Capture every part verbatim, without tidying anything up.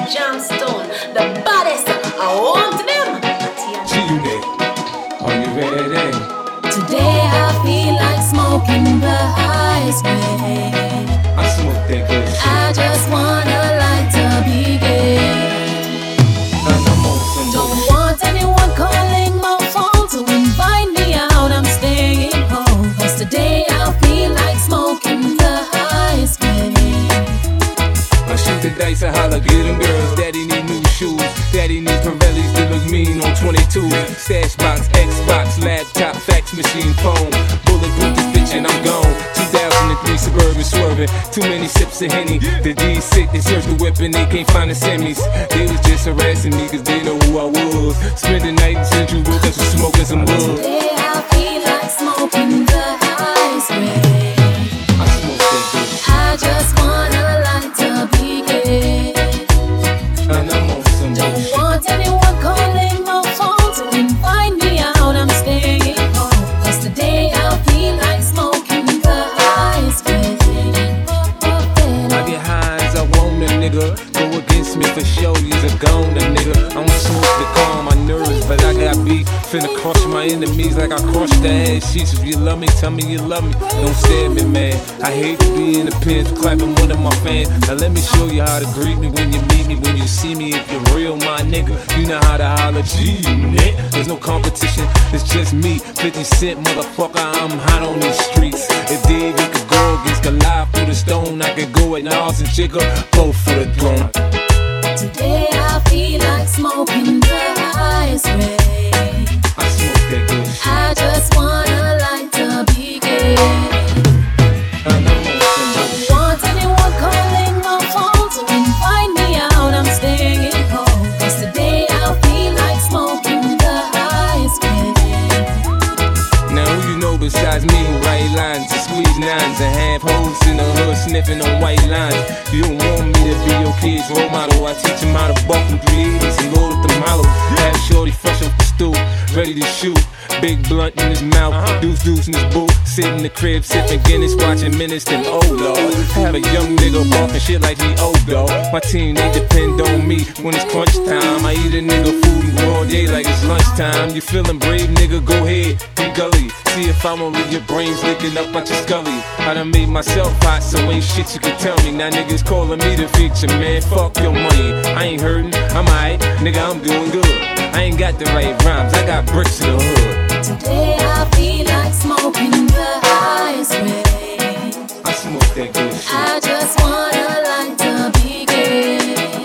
Jamstone, the baddest. I want them. G-Unit, are you ready? Today I feel like smoking the highest grade. I smoke that good shit. I just want a light to begin. And I'm on some Don't bullshit. want anyone calling my phone to invite me out. I'm staying home, 'cause today I feel like smoking the highest grade. I shoot the dice and holler, get them girls. Daddy need new shoes. Daddy need Pirellis to look mean on twenty-two. Stash box, Xbox, laptop, fax machine, phone. Bulletproof this bitch and I'm gone. two thousand three Suburban swerving. Too many sips of Henny. The D's sick, they search the whip and they can't find the semis. They was just harassing me cause they know who I was. Spend the night in Central Wood cause we're smoking some wood. Today I feel like smoking the highest grade. I smoke that good shit. I just want a light to begin. And I'm on some Don't bullshit. want anyone calling my phone to invite me out. I'm staying home, 'cause today I feel like smoking the highest grade. I get high as I want a nigga. Go against me for show, you's a goner, nigga. I'm smoke to calm my nerves, but I got beef. Finna crush my enemies like I crushed the ass sheets. If you love me, tell me you love me. Don't stab me, man. I hate to be in the pins clapping one of my fans. Now let me show you how to greet me when you meet me, when you see me. If you're real, my nigga, you know how to holler. G-Unit. There's no competition, it's just me. fifty cent, motherfucker, I'm hot on these streets. If David could go against Goliath for the stone, I could go at Nas and Jigga, both for the throne. Today I feel like smoking the highest grade. I smoke that good shit. I just want a light to begin. And I'm on some Don't bullshit. want anyone calling my phone to invite me out. I'm staying home, 'cause today I feel like smoking the highest grade. Now who you know besides me who write lines and squeeze nines and have hoes in the hood sniffing on white lines? You don't want me to be your kid's role model. I teach him how to buck from three eighties and load up the hollow. Have shorty fresh off the stool, ready to shoot. Big blunt in his mouth, deuce deuce in his boot. Sit in the crib, sipping Guinness, watching Menace, then oh lord. Have a young nigga walking shit like he old dog. My team, they depend on me when it's crunch time. I eat a nigga food in broad day like it's lunchtime. You feeling brave, nigga, go ahead, be gully. See if I won't leave your brains licking up at your scully. I done made myself hot, so ain't shit you can tell me. Now niggas calling me the feature, man, fuck your money. I ain't hurting, I'm alright, nigga, I'm doing good. I ain't got the right rhymes, I got bricks in the hood. Today I feel like smoking the highest grade. I smoke that good shit. I just want a light to begin.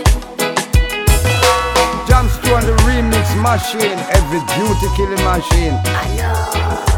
Jamstone the remix machine, every duty killing machine. I know.